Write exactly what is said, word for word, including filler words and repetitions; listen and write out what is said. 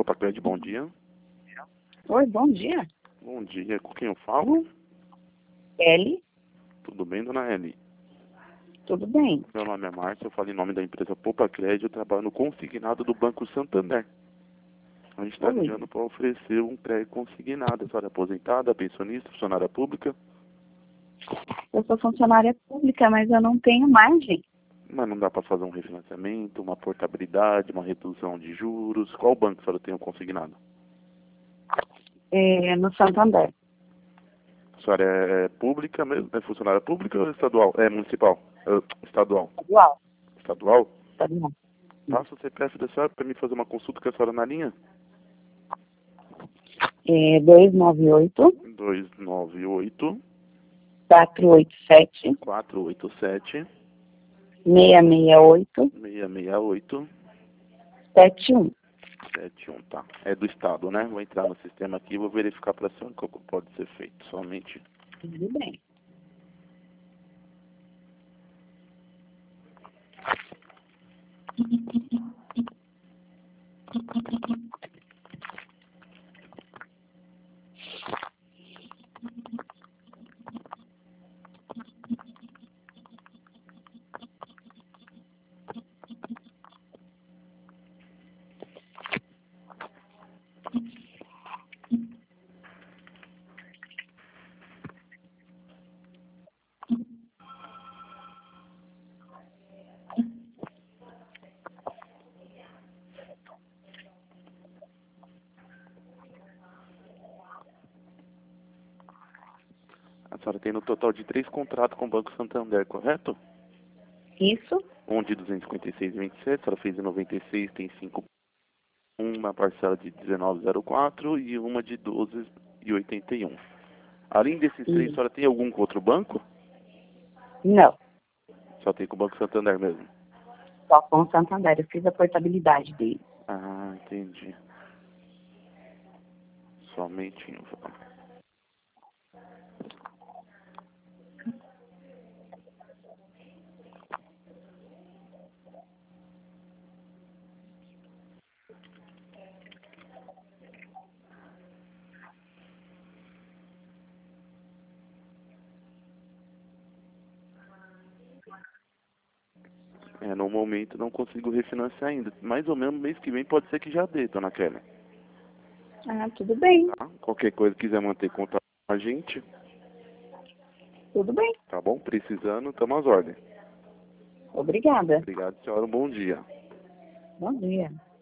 Popacred, bom dia. Oi, bom dia. Bom dia, com quem eu falo? L, Tudo bem, dona Eli? tudo bem? Meu nome é Márcio, eu falo em nome da empresa Popacred, eu trabalho no consignado do Banco Santander. A gente está Oi. ligando para oferecer um crédito consignado. A senhora é aposentada, pensionista, funcionária pública? Eu sou funcionária pública, mas eu não tenho margem. Mas não dá para fazer um refinanciamento, uma portabilidade, uma redução de juros? Qual banco a senhora tem o consignado? É, no Santander. A senhora é, é pública mesmo? É funcionária pública ou estadual? É municipal? É, estadual? Estadual. Estadual? Estadual. Passa o C P F da senhora para me fazer uma consulta com a senhora na linha? É, dois nove oito, dois nove oito, quatro oito sete, quatro oito sete, seis seis oito, seis seis oito, sete um. sete um, tá? É do estado, né? Vou entrar no sistema aqui e vou verificar para a senhora o que pode ser feito. Somente. Tudo bem. A senhora tem no total de três contratos com o Banco Santander, correto? Isso? Um de duzentos e cinquenta e seis vírgula vinte e sete, a senhora fez em noventa e seis, tem cinco, uma parcela de dezenove vírgula zero quatro e uma de doze vírgula oitenta e um. Além desses três, a Isso. senhora tem algum outro banco? Não, Só tem com o Banco Santander mesmo. só com o Santander. Eu fiz a portabilidade dele. Ah, entendi. Somente em um. É, no momento não consigo refinanciar ainda. Mais ou menos mês que vem pode ser que já dê, dona Kelly. Ah, tudo bem. Tá? Qualquer coisa quiser manter contato com a gente, Tudo bem. tá bom? Precisando, estamos às ordens. Obrigada. Obrigado, senhora. Um bom dia. Bom dia.